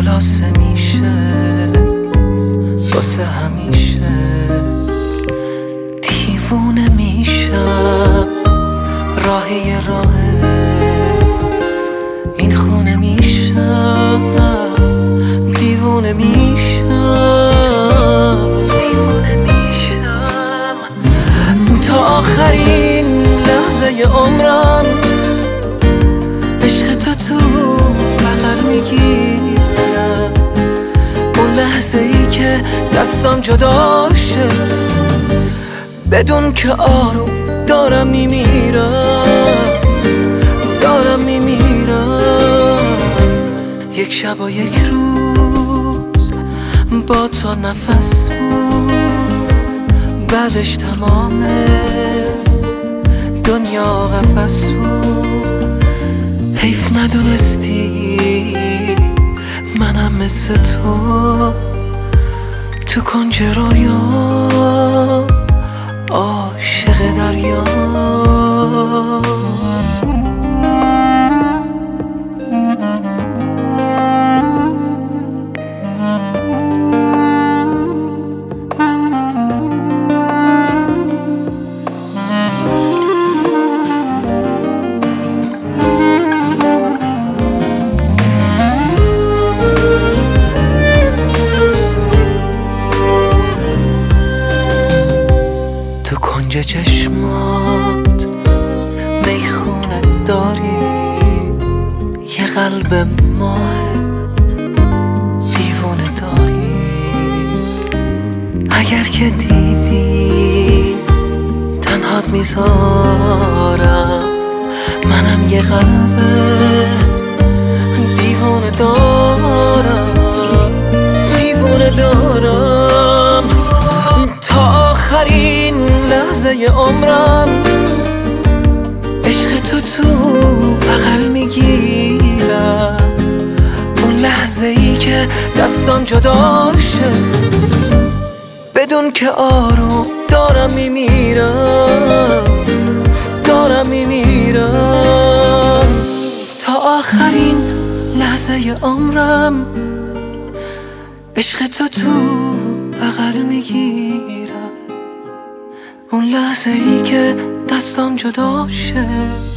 خلاصه میشه واسه همیشه. دیوونه میشم راهی راهه این خونه میشم. دیوونه میشم تا آخرین لحظه عمرم. عشق تو بغل میگیرم اون لحظه ای که دستم جدا شه. بدون که آروم دارم میمیرم یک شب و یک روز با تو نفس بود، بعدش تمام دنیا قفس بود. حیف ندونستی منم مثل تو کنج رویام عاشق دریا. تو کنج چشمات میخونه داری یه قلب ماه دیوونه داری. اگر که دیدی تنهات میذارم منم یه قلب دیوونه دارم تا آخرین لحظه عمرم. عشق تو بغل میگیرم اون لحظه ای که دستم جدا شه. بدون که آروم دارم میمیرم تا آخرین لحظه عمرم. عشق تو بغل میگیرم اون لحظه ای که دستم جدا شه.